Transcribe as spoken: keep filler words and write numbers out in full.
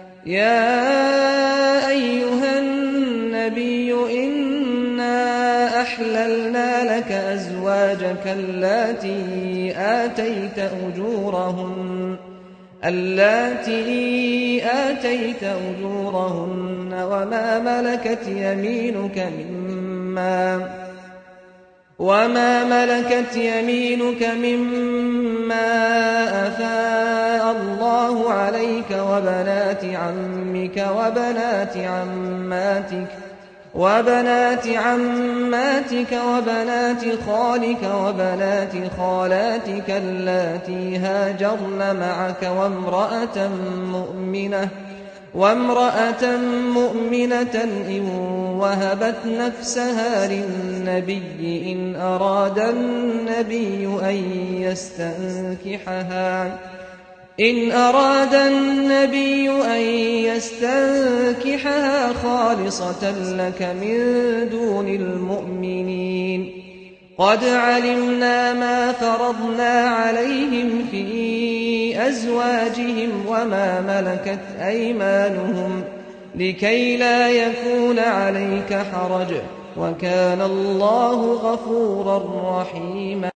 يا أيها النبي إنا أحللنا لك أزواجك اللاتي آتيت أجورهن اللاتي آتيت أجورهن وما ملكت يمينك مما وما ملكت يمينك مما أفاء الله عليك وبنات عمك وبنات عماتك وبنات عماتك وبنات خالك وبنات خالاتك اللاتي هاجرن معك وامرأة مؤمنة وامرأة مؤمنة إن وهبت نفسها للنبي إن أراد النبي أن يستنكحها إن أراد النبي أن يستنكحها خالصة لك من دون المؤمنين قد علمنا ما فرضنا عليهم في أزواجهم وما ملكت أيمانهم لكي لا يكون عليك حرج وكان الله غفورا رحيما.